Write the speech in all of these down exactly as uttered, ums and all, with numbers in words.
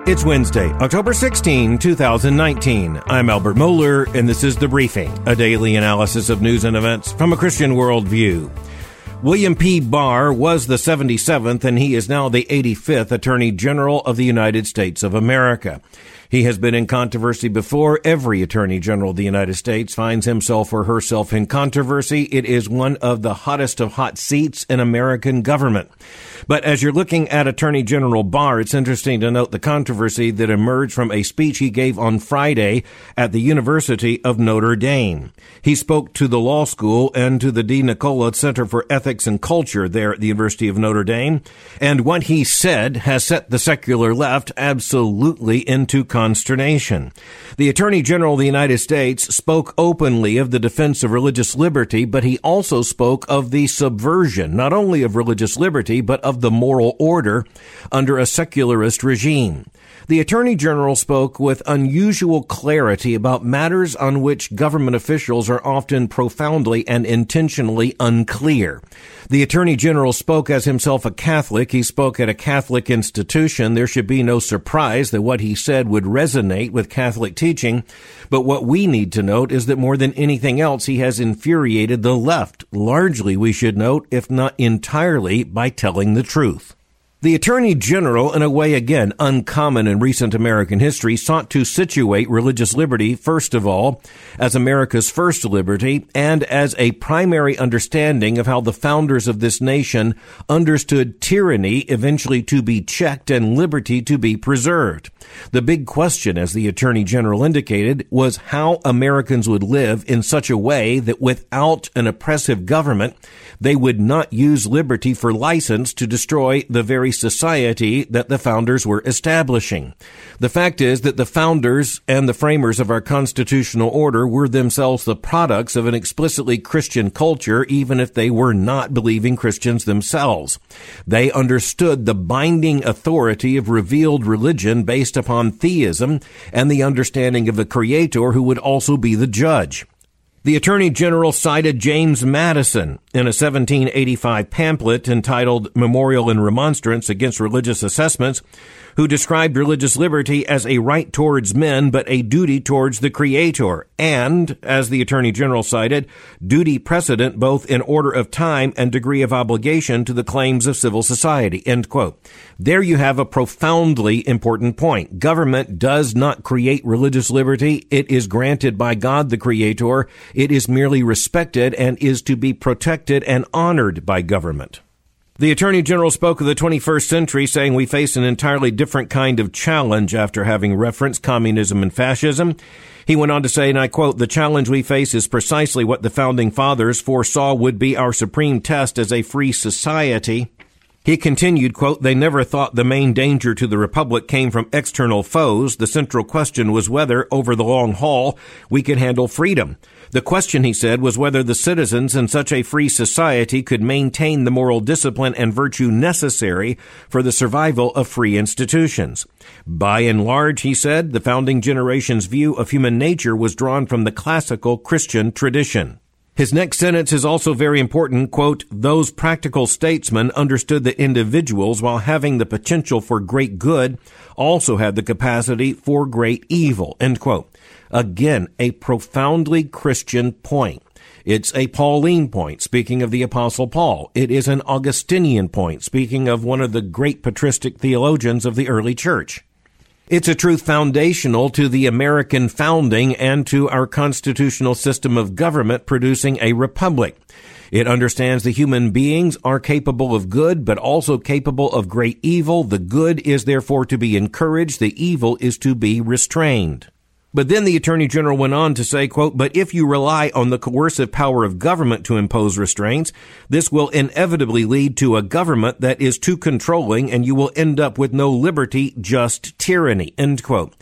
It's Wednesday, October sixteenth, twenty nineteen. I'm Albert Mohler, and this is The Briefing, a daily analysis of news and events from a Christian worldview. William P. Barr was the seventy-seventh, and he is now the eighty-fifth Attorney General of the United States of America. He has been in controversy before. Every Attorney General of the United States finds himself or herself in controversy. It is one of the hottest of hot seats in American government. But as you're looking at Attorney General Barr, it's interesting to note the controversy that emerged from a speech he gave on Friday at the University of Notre Dame. He spoke to the law school and to the De Nicola Center for Ethics and Culture there at the University of Notre Dame. And what he said has set the secular left absolutely into consternation. The Attorney General of the United States spoke openly of the defense of religious liberty, but he also spoke of the subversion, not only of religious liberty, but of the moral order under a secularist regime. The Attorney General spoke with unusual clarity about matters on which government officials are often profoundly and intentionally unclear. The Attorney General spoke as himself a Catholic. He spoke at a Catholic institution. There should be no surprise that what he said would resonate with Catholic teaching. But what we need to note is that more than anything else, he has infuriated the left, largely, we should note, if not entirely, by telling the truth. The Attorney General, in a way, again, uncommon in recent American history, sought to situate religious liberty, first of all, as America's first liberty and as a primary understanding of how the founders of this nation understood tyranny eventually to be checked and liberty to be preserved. The big question, as the Attorney General indicated, was how Americans would live in such a way that without an oppressive government, they would not use liberty for license to destroy the very society that the founders were establishing. The fact is that the founders and the framers of our constitutional order were themselves the products of an explicitly Christian culture, even if they were not believing Christians themselves. They understood the binding authority of revealed religion based upon theism and the understanding of a creator who would also be the judge. The Attorney General cited James Madison in a seventeen eighty-five pamphlet entitled Memorial and Remonstrance Against Religious Assessments, who described religious liberty as a right towards men, but a duty towards the Creator, and, as the Attorney General cited, duty precedent both in order of time and degree of obligation to the claims of civil society, end quote. There you have a profoundly important point. Government does not create religious liberty. It is granted by God the Creator. It is merely respected and is to be protected and honored by government. The Attorney General spoke of the twenty-first century, saying we face an entirely different kind of challenge after having referenced communism and fascism. He went on to say, and I quote, "The challenge we face is precisely what the Founding Fathers foresaw would be our supreme test as a free society." He continued, quote, "They never thought the main danger to the Republic came from external foes. The central question was whether, over the long haul, we could handle freedom. The question," he said, "was whether the citizens in such a free society could maintain the moral discipline and virtue necessary for the survival of free institutions. By and large," he said, "the founding generation's view of human nature was drawn from the classical Christian tradition." His next sentence is also very important, quote, "Those practical statesmen understood that individuals, while having the potential for great good, also had the capacity for great evil," end quote. Again, a profoundly Christian point. It's a Pauline point, speaking of the Apostle Paul. It is an Augustinian point, speaking of one of the great patristic theologians of the early church. It's a truth foundational to the American founding and to our constitutional system of government producing a republic. It understands that human beings are capable of good, but also capable of great evil. The good is therefore to be encouraged. The evil is to be restrained. But then the Attorney General went on to say, quote, "But if you rely on the coercive power of government to impose restraints, this will inevitably lead to a government that is too controlling, and you will end up with no liberty, just tyranny," end quote.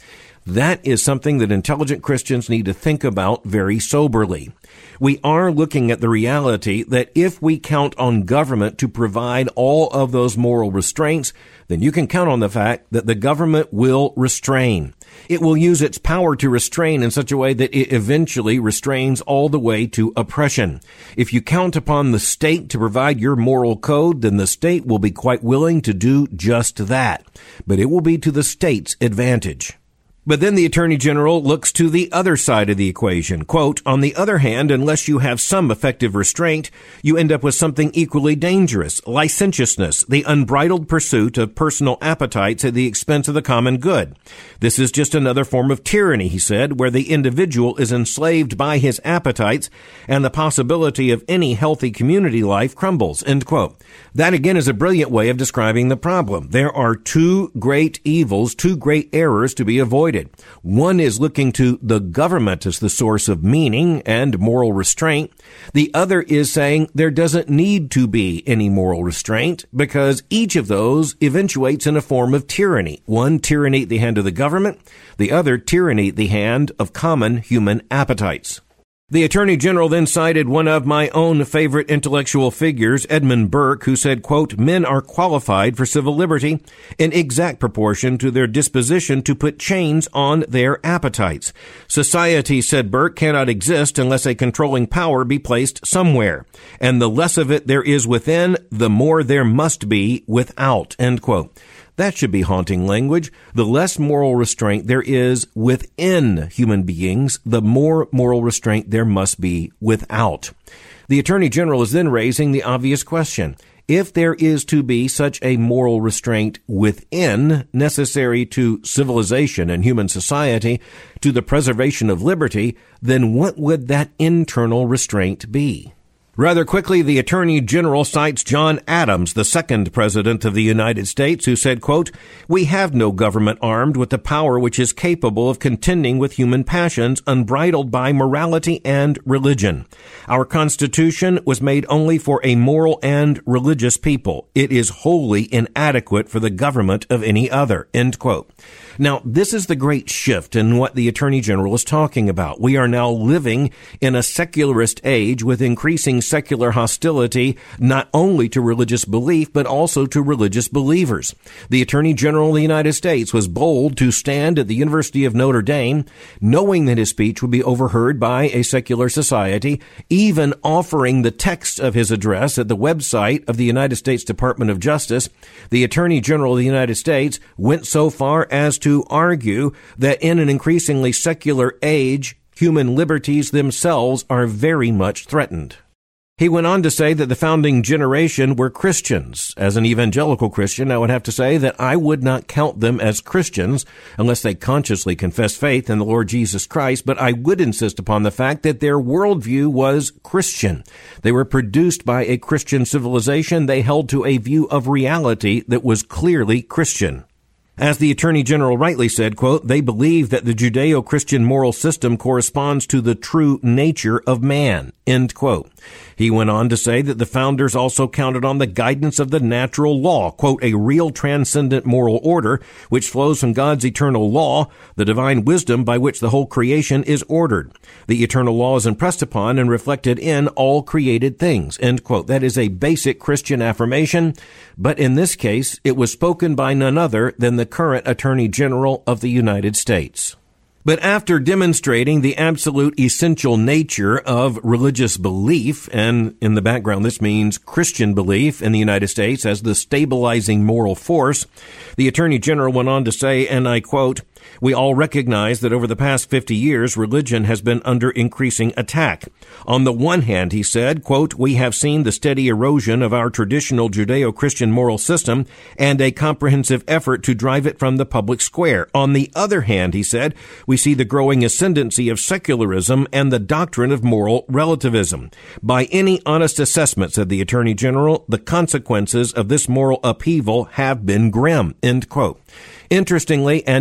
That is something that intelligent Christians need to think about very soberly. We are looking at the reality that if we count on government to provide all of those moral restraints, then you can count on the fact that the government will restrain. It will use its power to restrain in such a way that it eventually restrains all the way to oppression. If you count upon the state to provide your moral code, then the state will be quite willing to do just that. But it will be to the state's advantage. But then the Attorney General looks to the other side of the equation. Quote, on the other hand, unless you have some effective restraint, you end up with something equally dangerous, licentiousness, the unbridled pursuit of personal appetites at the expense of the common good. This is just another form of tyranny, he said, where the individual is enslaved by his appetites and the possibility of any healthy community life crumbles, end quote. That again is a brilliant way of describing the problem. There are two great evils, two great errors to be avoided. One is looking to the government as the source of meaning and moral restraint. The other is saying there doesn't need to be any moral restraint because each of those eventuates in a form of tyranny. One, tyranny at the hand of the government. The other, tyranny at the hand of common human appetites. The Attorney General then cited one of my own favorite intellectual figures, Edmund Burke, who said, quote, men are qualified for civil liberty in exact proportion to their disposition to put chains on their appetites. Society, said Burke, cannot exist unless a controlling power be placed somewhere. And the less of it there is within, the more there must be without, end quote. That should be haunting language. The less moral restraint there is within human beings, the more moral restraint there must be without. The Attorney General is then raising the obvious question. If there is to be such a moral restraint within necessary to civilization and human society, to the preservation of liberty, then what would that internal restraint be? Rather quickly, the Attorney General cites John Adams, the second President of the United States, who said, quote, we have no government armed with the power which is capable of contending with human passions unbridled by morality and religion. Our Constitution was made only for a moral and religious people. It is wholly inadequate for the government of any other, end quote. Now, this is the great shift in what the Attorney General is talking about. We are now living in a secularist age with increasing secular hostility, not only to religious belief, but also to religious believers. The Attorney General of the United States was bold to stand at the University of Notre Dame, knowing that his speech would be overheard by a secular society, even offering the text of his address at the website of the United States Department of Justice. The Attorney General of the United States went so far as to argue that in an increasingly secular age, human liberties themselves are very much threatened. He went on to say that the founding generation were Christians. As an evangelical Christian, I would have to say that I would not count them as Christians unless they consciously confess faith in the Lord Jesus Christ, but I would insist upon the fact that their worldview was Christian. They were produced by a Christian civilization. They held to a view of reality that was clearly Christian. As the Attorney General rightly said, quote, they believe that the Judeo-Christian moral system corresponds to the true nature of man, end quote. He went on to say that the founders also counted on the guidance of the natural law, quote, a real transcendent moral order which flows from God's eternal law, the divine wisdom by which the whole creation is ordered. The eternal law is impressed upon and reflected in all created things, end quote. That is a basic Christian affirmation, but in this case, it was spoken by none other than the current Attorney General of the United States. But after demonstrating the absolute essential nature of religious belief, and in the background this means Christian belief in the United States as the stabilizing moral force, the Attorney General went on to say, and I quote, we all recognize that over the past fifty years, religion has been under increasing attack. On the one hand, he said, quote, we have seen the steady erosion of our traditional Judeo-Christian moral system and a comprehensive effort to drive it from the public square. On the other hand, he said, we see the growing ascendancy of secularism and the doctrine of moral relativism. By any honest assessment, said the Attorney General, the consequences of this moral upheaval have been grim, end quote. Interestingly, and in a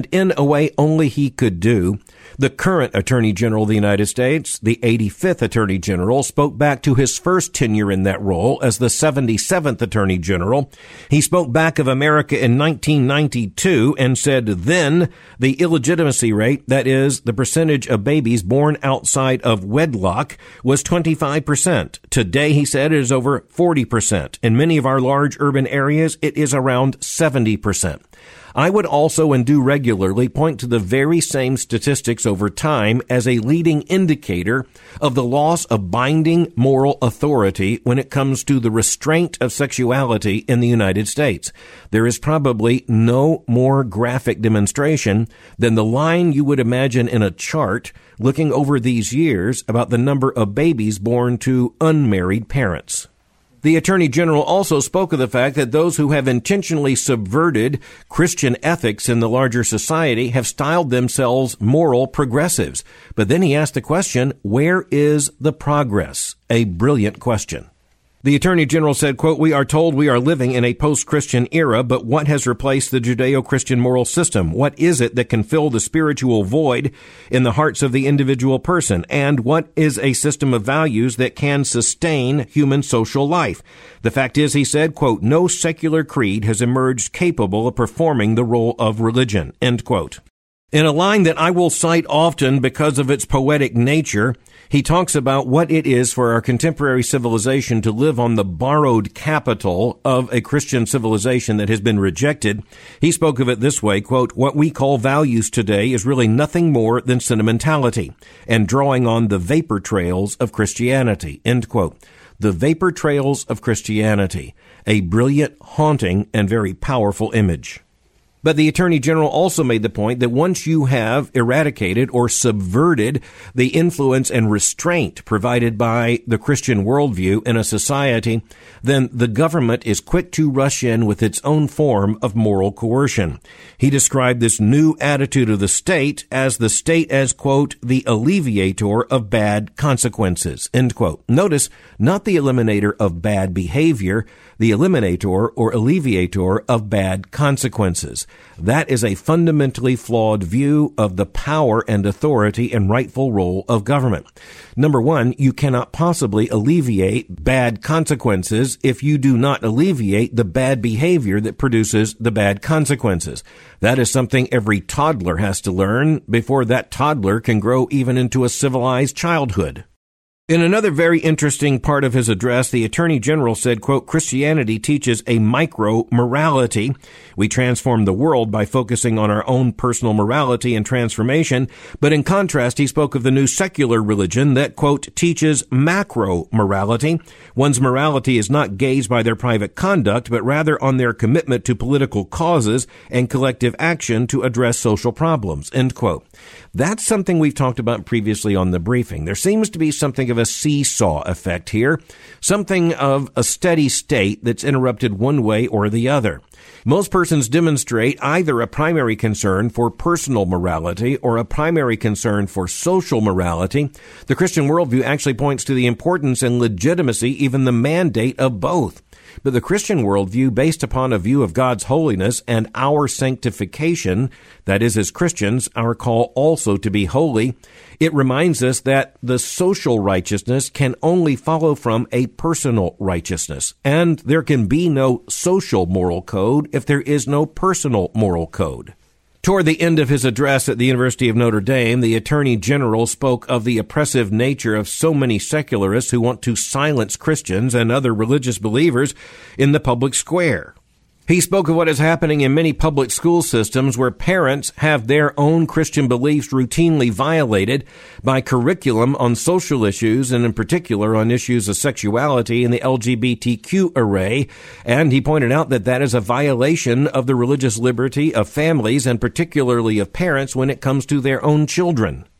way only he could do. The current Attorney General of the United States, the eighty-fifth Attorney General, spoke back to his first tenure in that role as the seventy-seventh Attorney General. He spoke back of America in nineteen ninety-two and said then the illegitimacy rate, that is, the percentage of babies born outside of wedlock, was twenty-five percent. Today, he said, it is over forty percent. In many of our large urban areas, it is around seventy percent. I would also, and do regularly, point to the very same statistics over time as a leading indicator of the loss of binding moral authority when it comes to the restraint of sexuality in the United States. There is probably no more graphic demonstration than the line you would imagine in a chart looking over these years about the number of babies born to unmarried parents. The Attorney General also spoke of the fact that those who have intentionally subverted Christian ethics in the larger society have styled themselves moral progressives. But then he asked the question, where is the progress? A brilliant question. The Attorney General said, quote, "We are told we are living in a post-Christian era, but what has replaced the Judeo-Christian moral system? What is it that can fill the spiritual void in the hearts of the individual person? And what is a system of values that can sustain human social life? The fact is," he said, quote, "no secular creed has emerged capable of performing the role of religion," end quote. In a line that I will cite often because of its poetic nature, he talks about what it is for our contemporary civilization to live on the borrowed capital of a Christian civilization that has been rejected. He spoke of it this way, quote, "What we call values today is really nothing more than sentimentality and drawing on the vapor trails of Christianity," end quote. The vapor trails of Christianity, a brilliant, haunting, and very powerful image. But the Attorney General also made the point that once you have eradicated or subverted the influence and restraint provided by the Christian worldview in a society, then the government is quick to rush in with its own form of moral coercion. He described this new attitude of the state as the state as, quote, "the alleviator of bad consequences," end quote. Notice, not the eliminator of bad behavior, the eliminator or alleviator of bad consequences. That is a fundamentally flawed view of the power and authority and rightful role of government. Number one, you cannot possibly alleviate bad consequences if you do not alleviate the bad behavior that produces the bad consequences. That is something every toddler has to learn before that toddler can grow even into a civilized childhood. In another very interesting part of his address, the Attorney General said, quote, "Christianity teaches a micro-morality. We transform the world by focusing on our own personal morality and transformation. But in contrast, he spoke of the new secular religion that, quote, teaches macro-morality. One's morality is not gauged by their private conduct, but rather on their commitment to political causes and collective action to address social problems," end quote. That's something we've talked about previously on the briefing. There seems to be something of a seesaw effect here, something of a steady state that's interrupted one way or the other. Most persons demonstrate either a primary concern for personal morality or a primary concern for social morality. The Christian worldview actually points to the importance and legitimacy, even the mandate of both. But the Christian worldview, based upon a view of God's holiness and our sanctification, that is, as Christians, our call also to be holy, it reminds us that the social righteousness can only follow from a personal righteousness, and there can be no social moral code if there is no personal moral code. Toward the end of his address at the University of Notre Dame, the Attorney General spoke of the oppressive nature of so many secularists who want to silence Christians and other religious believers in the public square. He spoke of what is happening in many public school systems where parents have their own Christian beliefs routinely violated by curriculum on social issues and in particular on issues of sexuality and the L G B T Q array. And he pointed out that that is a violation of the religious liberty of families and particularly of parents when it comes to their own children.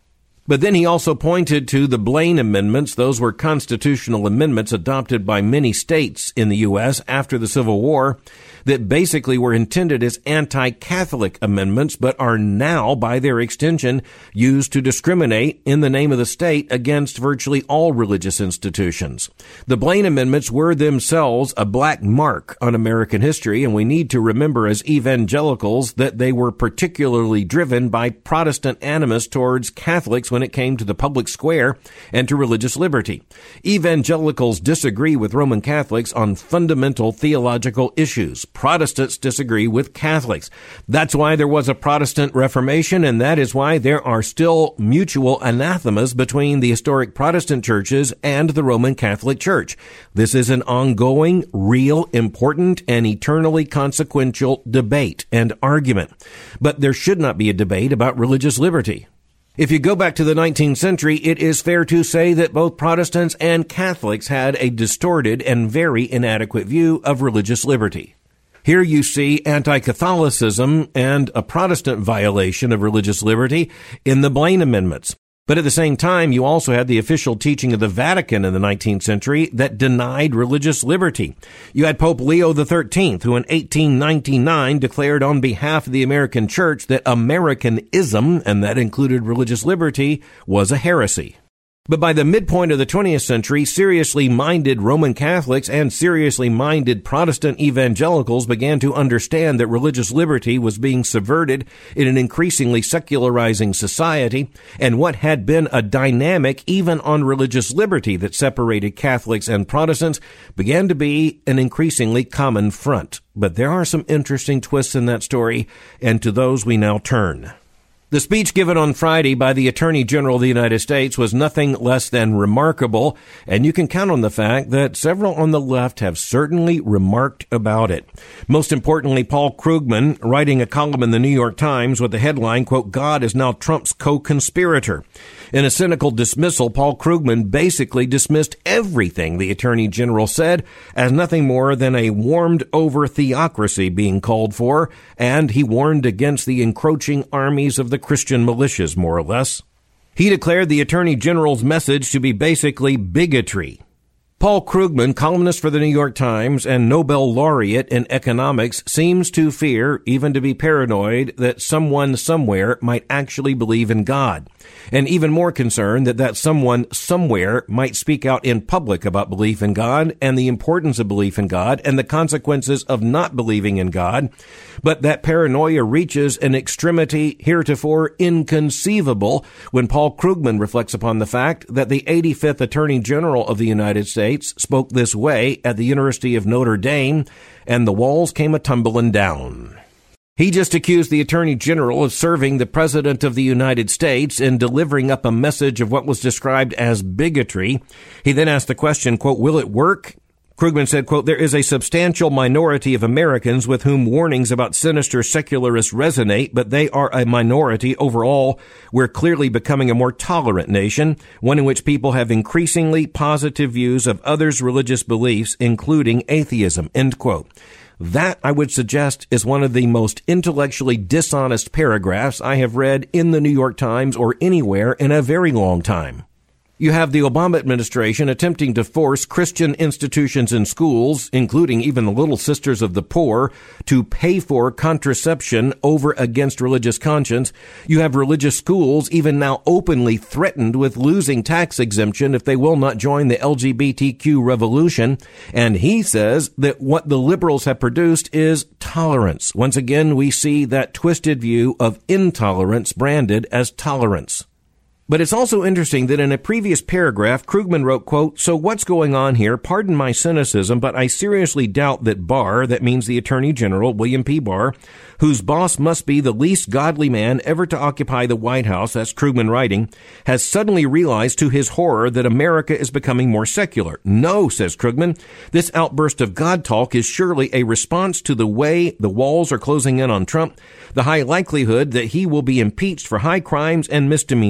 But then he also pointed to the Blaine Amendments. Those were constitutional amendments adopted by many states in the U S after the Civil War that basically were intended as anti-Catholic amendments, but are now, by their extension, used to discriminate in the name of the state against virtually all religious institutions. The Blaine Amendments were themselves a black mark on American history, and we need to remember as evangelicals that they were particularly driven by Protestant animus towards Catholics when it came to the public square and to religious liberty. Evangelicals disagree with Roman Catholics on fundamental theological issues. Protestants disagree with Catholics. That's why there was a Protestant Reformation, and that is why there are still mutual anathemas between the historic Protestant churches and the Roman Catholic Church. This is an ongoing, real, important, and eternally consequential debate and argument. But there should not be a debate about religious liberty. If you go back to the nineteenth century, it is fair to say that both Protestants and Catholics had a distorted and very inadequate view of religious liberty. Here you see anti-Catholicism and a Protestant violation of religious liberty in the Blaine Amendments. But at the same time, you also had the official teaching of the Vatican in the nineteenth century that denied religious liberty. You had Pope Leo the thirteenth, who in eighteen ninety-nine declared on behalf of the American Church that Americanism, and that included religious liberty, was a heresy. But by the midpoint of the twentieth century, seriously minded Roman Catholics and seriously minded Protestant evangelicals began to understand that religious liberty was being subverted in an increasingly secularizing society, and what had been a dynamic even on religious liberty that separated Catholics and Protestants began to be an increasingly common front. But there are some interesting twists in that story, and to those we now turn. The speech given on Friday by the Attorney General of the United States was nothing less than remarkable, and you can count on the fact that several on the left have certainly remarked about it. Most importantly, Paul Krugman, writing a column in the New York Times with the headline, quote, "God is now Trump's co-conspirator." In a cynical dismissal, Paul Krugman basically dismissed everything the Attorney General said as nothing more than a warmed-over theocracy being called for, and he warned against the encroaching armies of the Christian militias, more or less. He declared the Attorney General's message to be basically bigotry. Paul Krugman, columnist for the New York Times and Nobel laureate in economics, seems to fear, even to be paranoid, that someone somewhere might actually believe in God. And even more concerned that that someone somewhere might speak out in public about belief in God and the importance of belief in God and the consequences of not believing in God. But that paranoia reaches an extremity heretofore inconceivable when Paul Krugman reflects upon the fact that the eighty-fifth Attorney General of the United States spoke this way at the University of Notre Dame, and the walls came a-tumbling down. He just accused the Attorney General of serving the President of the United States in delivering up a message of what was described as bigotry. He then asked the question, quote, "Will it work?" Krugman said, quote, "There is a substantial minority of Americans with whom warnings about sinister secularists resonate, but they are a minority. Overall, we're clearly becoming a more tolerant nation, one in which people have increasingly positive views of others' religious beliefs, including atheism," end quote. That, I would suggest, is one of the most intellectually dishonest paragraphs I have read in the New York Times or anywhere in a very long time. You have the Obama administration attempting to force Christian institutions and schools, including even the Little Sisters of the Poor, to pay for contraception over against religious conscience. You have religious schools even now openly threatened with losing tax exemption if they will not join the L G B T Q revolution. And he says that what the liberals have produced is tolerance. Once again, we see that twisted view of intolerance branded as tolerance. But it's also interesting that in a previous paragraph, Krugman wrote, quote, "So what's going on here? Pardon my cynicism, but I seriously doubt that Barr," that means the Attorney General, William P. Barr, "whose boss must be the least godly man ever to occupy the White House," that's Krugman writing, "has suddenly realized to his horror that America is becoming more secular. No," says Krugman, "this outburst of God talk is surely a response to the way the walls are closing in on Trump, the high likelihood that he will be impeached for high crimes and misdemeanors," end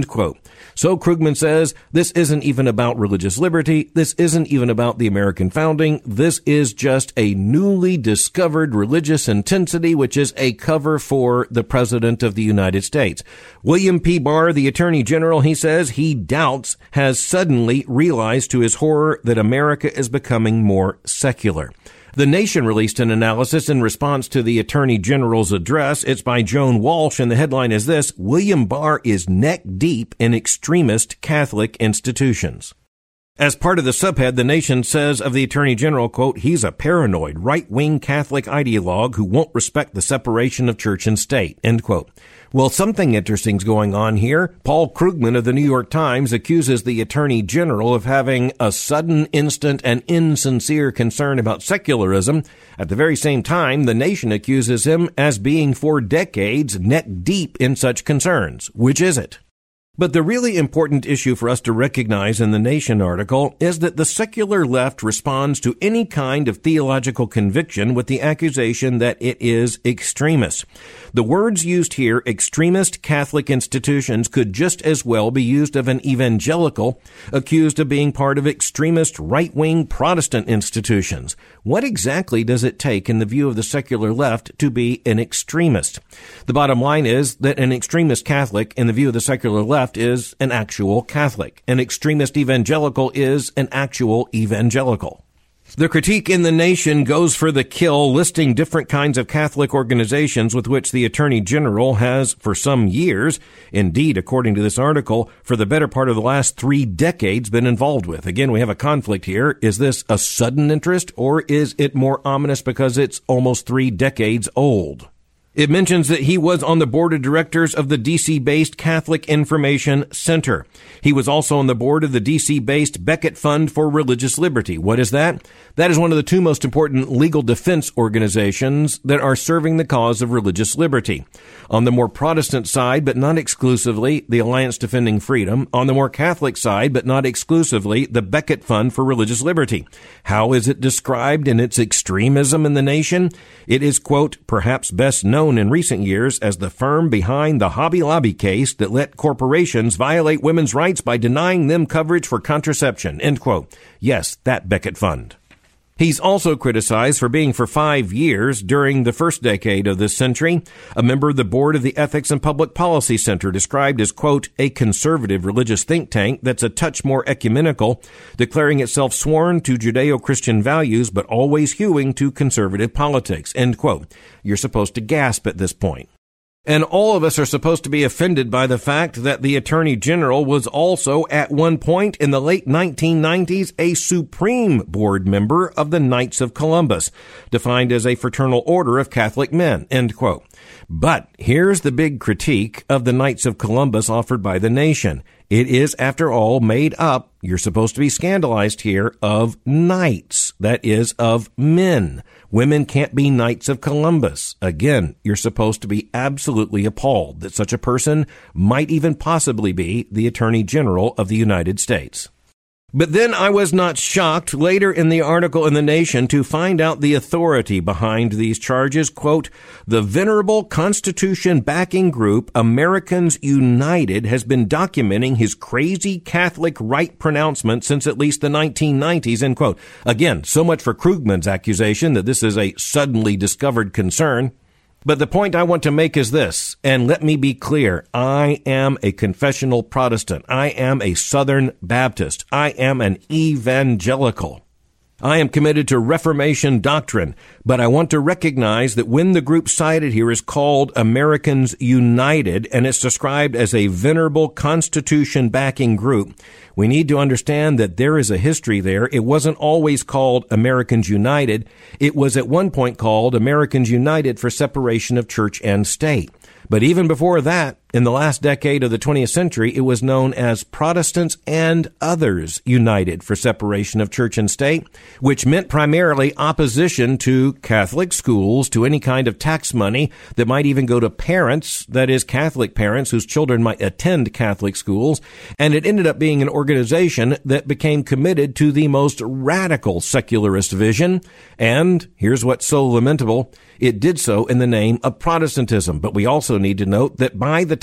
end quote. So Krugman says, this isn't even about religious liberty. This isn't even about the American founding. This is just a newly discovered religious intensity, which is a cover for the President of the United States. William P. Barr, the Attorney General, he says he doubts, has suddenly realized to his horror that America is becoming more secular. The Nation released an analysis in response to the Attorney General's address. It's by Joan Walsh, and the headline is this: William Barr is neck deep in extremist Catholic institutions. As part of the subhead, the Nation says of the Attorney General, quote, he's a paranoid right-wing Catholic ideologue who won't respect the separation of church and state, end quote. Well, something interesting's going on here. Paul Krugman of the New York Times accuses the Attorney General of having a sudden, instant, and insincere concern about secularism. At the very same time, the Nation accuses him as being for decades neck deep in such concerns. Which is it? But the really important issue for us to recognize in the Nation article is that the secular left responds to any kind of theological conviction with the accusation that it is extremist. The words used here, extremist Catholic institutions, could just as well be used of an evangelical accused of being part of extremist right-wing Protestant institutions. What exactly does it take in the view of the secular left to be an extremist? The bottom line is that an extremist Catholic, in the view of the secular left, is an actual Catholic. An extremist evangelical is an actual evangelical. The critique in the Nation goes for the kill, listing different kinds of Catholic organizations with which the Attorney General has, for some years, indeed, according to this article, for the better part of the last three decades, been involved with. Again, we have a conflict here. Is this a sudden interest, or is it more ominous because it's almost three decades old? It mentions that he was on the board of directors of the D C-based Catholic Information Center. He was also on the board of the D C-based Becket Fund for Religious Liberty. What is that? That is one of the two most important legal defense organizations that are serving the cause of religious liberty. On the more Protestant side, but not exclusively, the Alliance Defending Freedom. On the more Catholic side, but not exclusively, the Becket Fund for Religious Liberty. How is it described in its extremism in the Nation? It is, quote, perhaps best known in recent years as the firm behind the Hobby Lobby case that let corporations violate women's rights by denying them coverage for contraception, end quote. Yes, that Becket Fund. He's also criticized for being for five years, during the first decade of this century, a member of the board of the Ethics and Public Policy Center, described as, quote, a conservative religious think tank that's a touch more ecumenical, declaring itself sworn to Judeo-Christian values but always hewing to conservative politics, end quote. You're supposed to gasp at this point. And all of us are supposed to be offended by the fact that the Attorney General was also, at one point in the late nineteen nineties, a Supreme Board member of the Knights of Columbus, defined as a fraternal order of Catholic men, end quote. But here's the big critique of the Knights of Columbus offered by the Nation. It is, after all, made up, you're supposed to be scandalized here, of knights. That is, of men. Women can't be Knights of Columbus. Again, you're supposed to be absolutely appalled that such a person might even possibly be the Attorney General of the United States. But then I was not shocked later in the article in The Nation to find out the authority behind these charges. Quote, the venerable Constitution backing group Americans United has been documenting his crazy Catholic right pronouncement since at least the nineteen nineties, end quote. Again, so much for Krugman's accusation that this is a suddenly discovered concern. But the point I want to make is this, and let me be clear. I am a confessional Protestant. I am a Southern Baptist. I am an evangelical. I am committed to Reformation doctrine, but I want to recognize that when the group cited here is called Americans United, and it's described as a venerable Constitution backing group, we need to understand that there is a history there. It wasn't always called Americans United. It was at one point called Americans United for Separation of Church and State. But even before that, in the last decade of the twentieth century, it was known as Protestants and Others United for Separation of Church and State, which meant primarily opposition to Catholic schools, to any kind of tax money that might even go to parents, that is, Catholic parents whose children might attend Catholic schools. And it ended up being an organization that became committed to the most radical secularist vision. And here's what's so lamentable. It did so in the name of Protestantism. But we also need to note that by the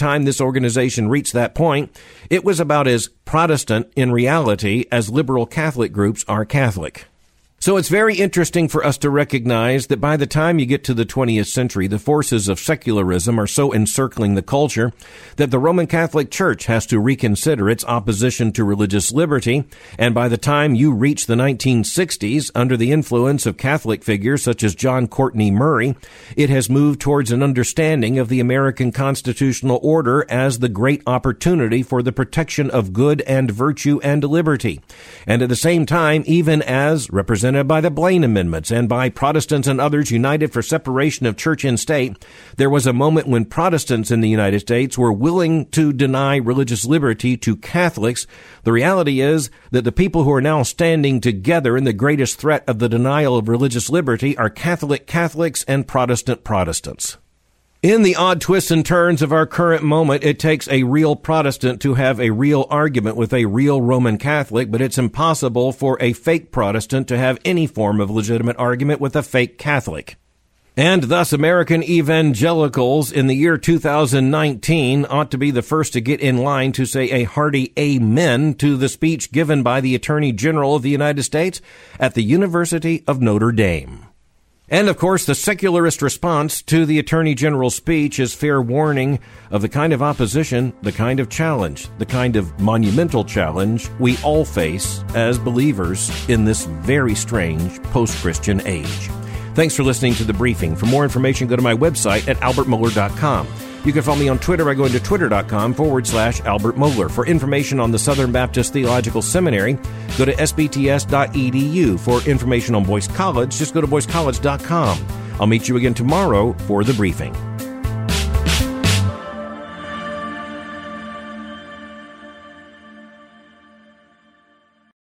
time this organization reached that point, it was about as Protestant in reality as liberal Catholic groups are Catholic. So it's very interesting for us to recognize that by the time you get to the twentieth century, the forces of secularism are so encircling the culture that the Roman Catholic Church has to reconsider its opposition to religious liberty. And by the time you reach the nineteen sixties, under the influence of Catholic figures such as John Courtney Murray, it has moved towards an understanding of the American constitutional order as the great opportunity for the protection of good and virtue and liberty. And at the same time, even as represented by the Blaine Amendments and by Protestants and others united for separation of church and state, there was a moment when Protestants in the United States were willing to deny religious liberty to Catholics. The reality is that the people who are now standing together in the greatest threat of the denial of religious liberty are Catholic Catholics and Protestant Protestants. In the odd twists and turns of our current moment, it takes a real Protestant to have a real argument with a real Roman Catholic, but it's impossible for a fake Protestant to have any form of legitimate argument with a fake Catholic. And thus, American evangelicals in the year two thousand nineteen ought to be the first to get in line to say a hearty amen to the speech given by the Attorney General of the United States at the University of Notre Dame. And, of course, the secularist response to the Attorney General's speech is fair warning of the kind of opposition, the kind of challenge, the kind of monumental challenge we all face as believers in this very strange post-Christian age. Thanks for listening to The Briefing. For more information, go to my website at albert mohler dot com. You can follow me on Twitter by going to twitter.com forward slash Albert Mohler. For information on the Southern Baptist Theological Seminary, go to s b t s dot e d u. For information on Boyce College, just go to boyce college dot com. I'll meet you again tomorrow for The Briefing.